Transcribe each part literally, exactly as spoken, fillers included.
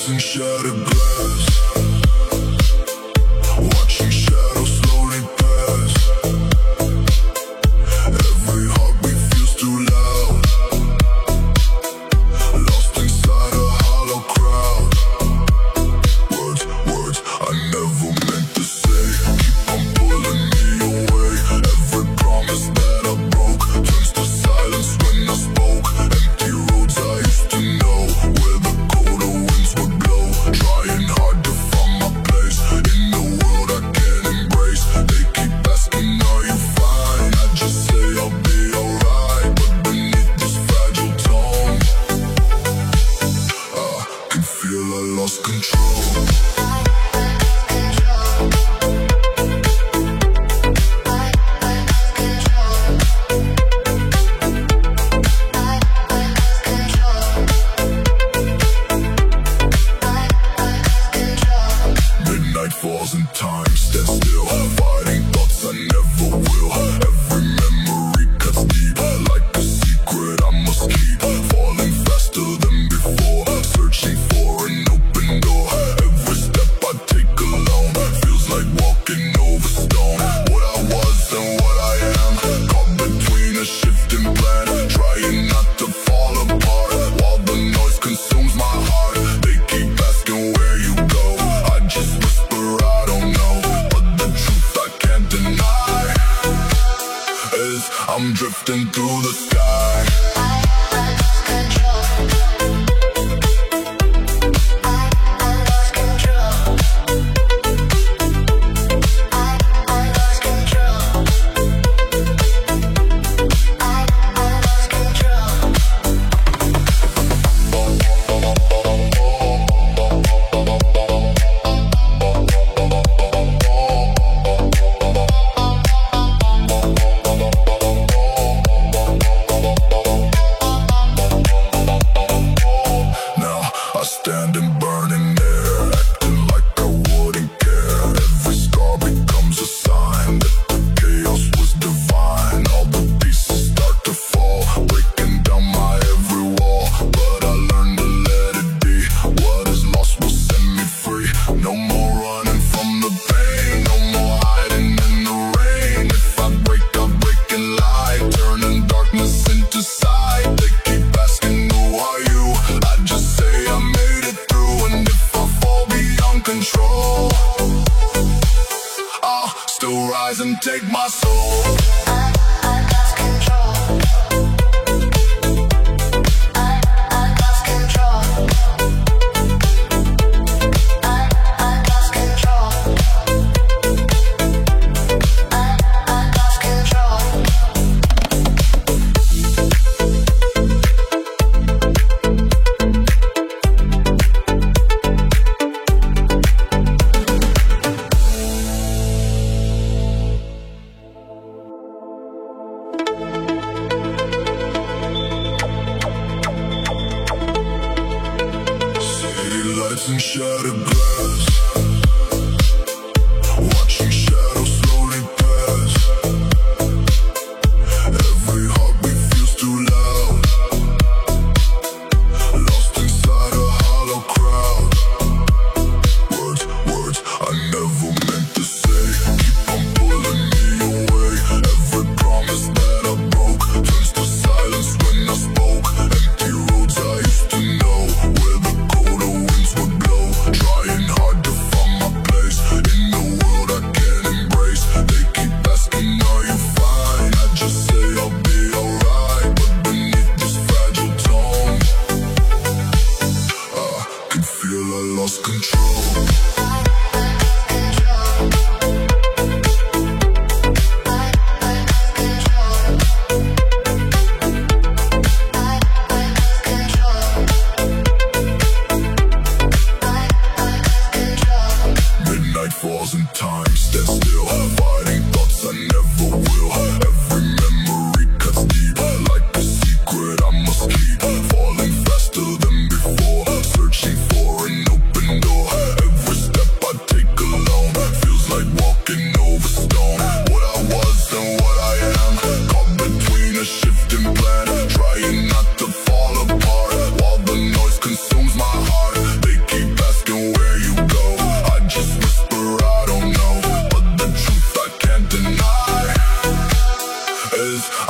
lights and shattered glass, watching shadows slowly pass. Every heartbeat feels too loud, lost inside a hollow crowd. Words, words I never meant to say, keep on pulling me away. Every promise that I broke turns to silence when I spoke. Empty roads I used to know, where the colder winds would blow. Trying hard to find my place in the world I can't embrace. They keep asking, are you fine? I just say I'll be alright, but beneath this fragile tone, I can feel I lost control. Midnight falls and time stands still, fighting thoughts I never will. Every memory cuts deep, like a secret I must keep. Falling faster than before, searching for an open door. Every step I take alone feels like walking over stone. What I was and what I am, caught between a shifting plan. Trying not to fall apart, while the noise consumes my heart. They keep asking where you go, I just whisper I don't know. But the truth I can't deny is I'm drifting through the sky. Now I stand in burning air, acting like I wouldn't care. Every scar becomes a sign that the chaos was divine. All the pieces start to fall, breaking down my every wall. But I learned to let it be, what is lost will set me free. No more running from the pain, no more hiding in the rain. If I break, I'll break in light, turning darkness into sight. They keep asking, who are you? I just say I made it through, and if I fall beyond control, I'll still rise and take my soul. City lights and shattered glass, watching shadows slowly pass. Every heartbeat feels too loud, lost inside a hollow crowd. Words, words I never meant to say, keep on pulling me away. Every promise that I broke turns to silence when I spoke. Empty roads I used to know, where the colder winds would blow. Trying hard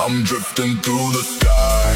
I'm drifting through the sky.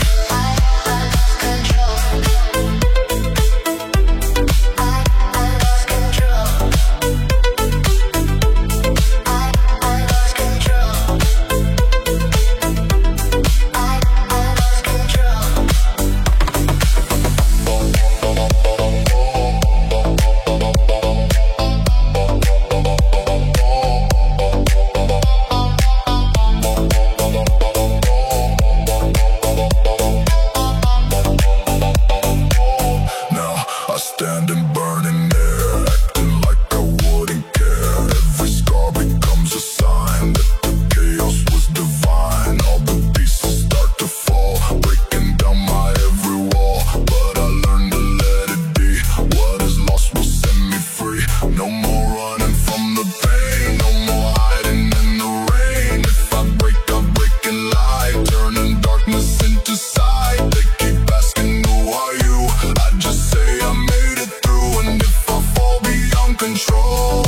Standing burning air, acting like I wouldn't care. Every scar becomes a sign that the chaos was divine. All the pieces start to fall, breaking down my every wall. But I learned to let it be. What is lost will set me free. No more running from the pain, no more hiding in the rain. If I break, I break in light, turning darkness into sight. They keep asking who are you, I just say I'm control.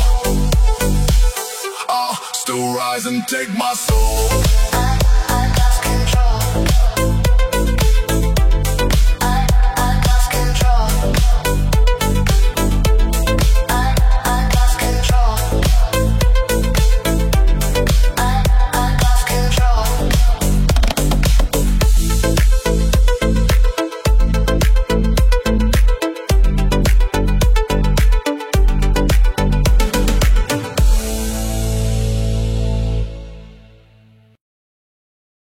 I'll still rise and take my soul. I, I lost control.